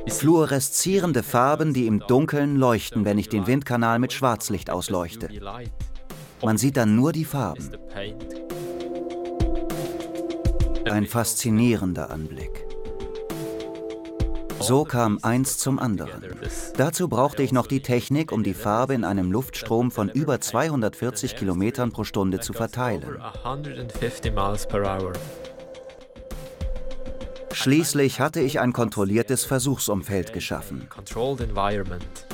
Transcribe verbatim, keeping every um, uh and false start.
Fluoreszierende Farben, die im Dunkeln leuchten, wenn ich den Windkanal mit Schwarzlicht ausleuchte. Man sieht dann nur die Farben. Ein faszinierender Anblick. So kam eins zum anderen. Dazu brauchte ich noch die Technik, um die Farbe in einem Luftstrom von über zweihundertvierzig Kilometern pro Stunde zu verteilen. Schließlich hatte ich ein kontrolliertes Versuchsumfeld geschaffen.